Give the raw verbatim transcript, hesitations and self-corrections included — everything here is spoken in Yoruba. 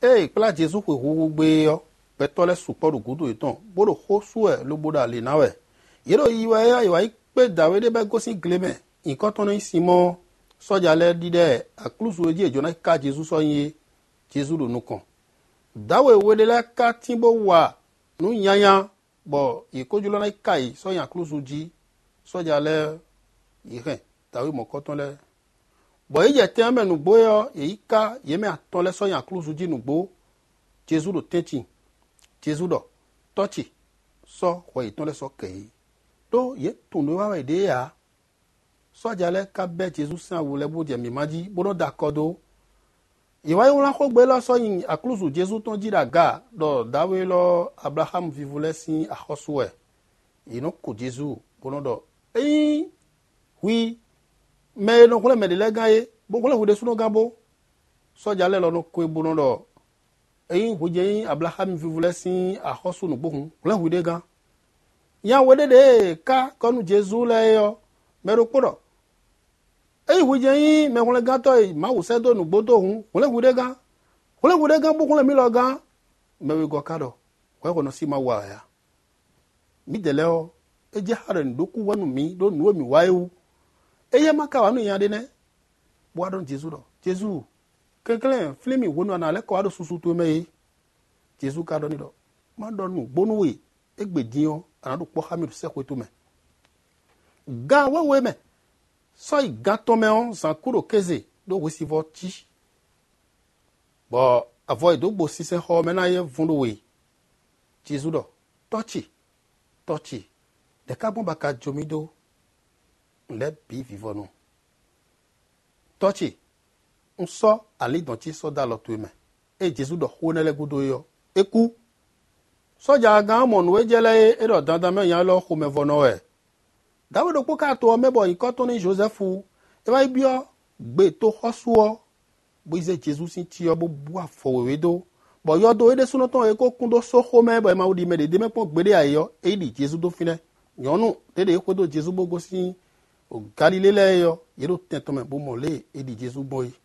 e kpla Jesu ko hu gbe yo petole support gudu iton bodo hosu e lo boda le nawe yero yiwa ya yiwa pe Dawede be gosi gleme nkan ton ni Simon soja le dide aklusu eji ejona ka Jesu so yin Jesu do nukan dawe wede la ka timbo wa nu yanya bo ikojulo na kai so yan aklusu ji soja le yihen tawi mo koton le bo eje te ame nu gbo yo eika yeme aton le so yan aklusu ji nu gbo Jesu do teti Jesu do tochi so ko iton le so kei to ye tunu wa de ya soja le ka be Jesu san wo le bo je mi maji bo do dakodo iwa yon la ko gbe lo so yin aklusu Jesu ton jira ga do dawe lo Abraham vivule sin akoswe ino ko Jesu bono do eh wi me no kole me de le gaye bo kole hu de suno gabo soja le lo no ko bono do eh hu je Abraham vivule sin akosu no bohun kole hu de ga ya wede de ka konu Jesu le yo me ro podo eh hu je me kole ga to ma wo se do no gbodo hun kole hu de ga kole hu de ga bo kole mi lo ga me we go kado ko ko no si ma wa ya mi de le o eje haren doku wanu mi do nuo mi wayu eye maka wanu yan de ne bo adon Jesu do Jesu kekele flemi wonu na le ko ado susu to me Jesu ka do ni do ma do nu gbonu we egbedin o anadu po hamidu se ko to me ga wewe me so i gato me on san kuro keze do we si voti bo avoid do bo si se ho me na ye vundu we Jesu do tochi tochi de ka bon baka jomido le bi vivono tochi nso ali don ti so da lo to me e Jesu do ho nele gudo yo eku soja ga mo nu ejele e do dandan me yan lo ho me vono e dawe do po ka to me bo nkan to ni Josephu e ba bio gbe to hosu o bo ize Jesu sin ti o bo bu afowewe do bo yo do ede suno ton e ko kun do so ho me bo e ma odi me de de me pon gbede ayo e di Jesu do fine yonu dede ko do Jesu bo go sin o Galile le yo ye do ten to me bo mo le e di Jesu boy